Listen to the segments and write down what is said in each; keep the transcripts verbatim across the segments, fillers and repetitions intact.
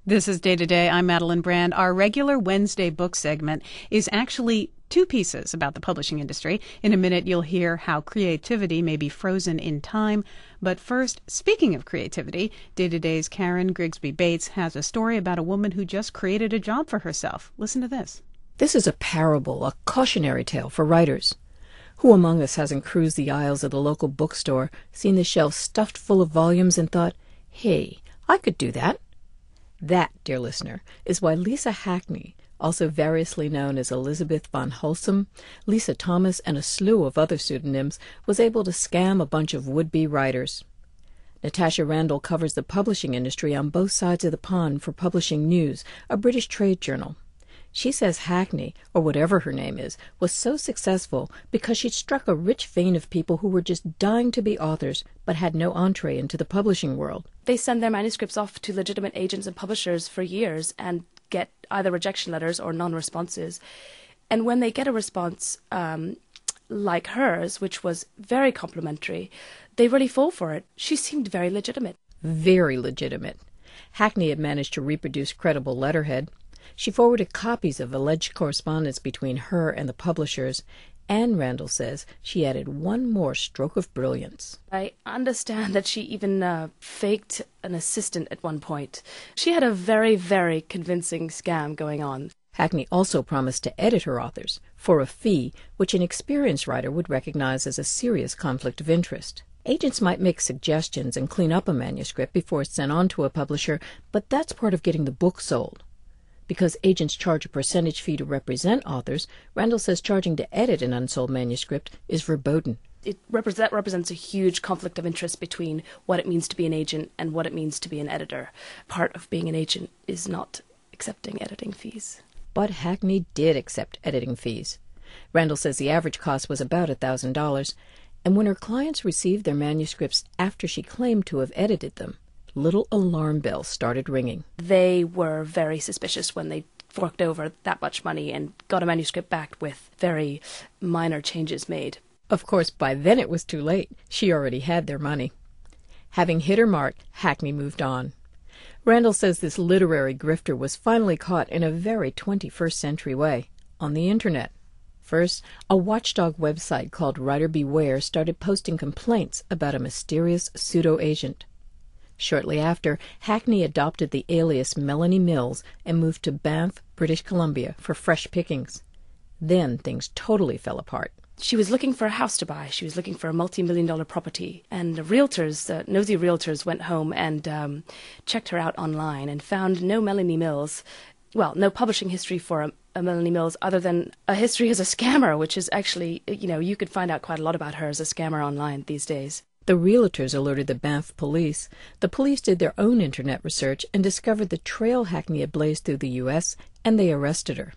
This is Day to Day. I'm Madeline Brand. Our regular Wednesday book segment is actually two pieces about the publishing industry. In a minute, you'll hear how creativity may be frozen in time. But first, speaking of creativity, Day to Day's Karen Grigsby Bates has a story about a woman who just created a job for herself. Listen to this. This is a parable, a cautionary tale for writers. Who among us hasn't cruised the aisles of the local bookstore, seen the shelves stuffed full of volumes, and thought, hey, I could do that? That, dear listener, is why Lisa Hackney, also variously known as Elizabeth von Hulsum, Lisa Thomas, and a slew of other pseudonyms, was able to scam a bunch of would-be writers. Natasha Randall covers the publishing industry on both sides of the pond for Publishing News, a British trade journal. She says Hackney, or whatever her name is, was so successful because she'd struck a rich vein of people who were just dying to be authors but had no entree into the publishing world. They send their manuscripts off to legitimate agents and publishers for years and get either rejection letters or non-responses. And when they get a response um, like hers, which was very complimentary, they really fall for it. She seemed very legitimate. Very legitimate. Hackney had managed to reproduce credible letterhead. She forwarded copies of alleged correspondence between her and the publishers, and Randall says she added one more stroke of brilliance. I understand that she even uh, faked an assistant at one point. She had a very, very convincing scam going on. Hackney also promised to edit her authors for a fee which an experienced writer would recognize as a serious conflict of interest. Agents might make suggestions and clean up a manuscript before it's sent on to a publisher, but that's part of getting the book sold. Because agents charge a percentage fee to represent authors, Randall says charging to edit an unsold manuscript is verboten. It represent, represents a huge conflict of interest between what it means to be an agent and what it means to be an editor. Part of being an agent is not accepting editing fees. But Hackney did accept editing fees. Randall says the average cost was about one thousand dollars, and when her clients received their manuscripts after she claimed to have edited them, little alarm bells started ringing. They were very suspicious when they forked over that much money and got a manuscript back with very minor changes made. Of course, by then it was too late. She already had their money. Having hit her mark, Hackney moved on. Randall says this literary grifter was finally caught in a very twenty-first century way, on the internet. First, a watchdog website called Writer Beware started posting complaints about a mysterious pseudo-agent. Shortly after, Hackney adopted the alias Melanie Mills and moved to Banff, British Columbia, for fresh pickings. Then things totally fell apart. She was looking for a house to buy. She was looking for a multi-million dollar property. And the realtors, uh, nosy realtors, went home and um, checked her out online and found no Melanie Mills, well, no publishing history for a, a Melanie Mills other than a history as a scammer, which is actually, you know, you could find out quite a lot about her as a scammer online these days. The realtors alerted the Banff police. The police did their own internet research and discovered the trail Hackney had blazed through the U S, and they arrested her.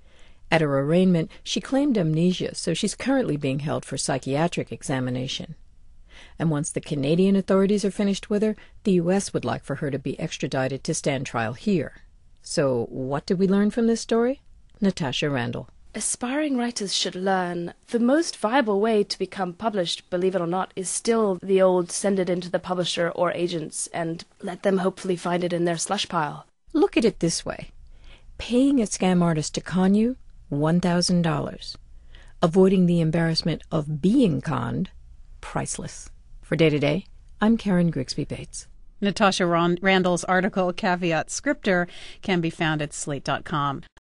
At her arraignment, she claimed amnesia, so she's currently being held for psychiatric examination. And once the Canadian authorities are finished with her, the U S would like for her to be extradited to stand trial here. So what did we learn from this story? Natasha Randall. Aspiring writers should learn the most viable way to become published, believe it or not, is still the old send it into the publisher or agents and let them hopefully find it in their slush pile. Look at it this way. Paying a scam artist to con you, one thousand dollars. Avoiding the embarrassment of being conned, priceless. For Day to Day, I'm Karen Grigsby Bates. Natasha Randall's article, Caveat Scripter, can be found at slate dot com.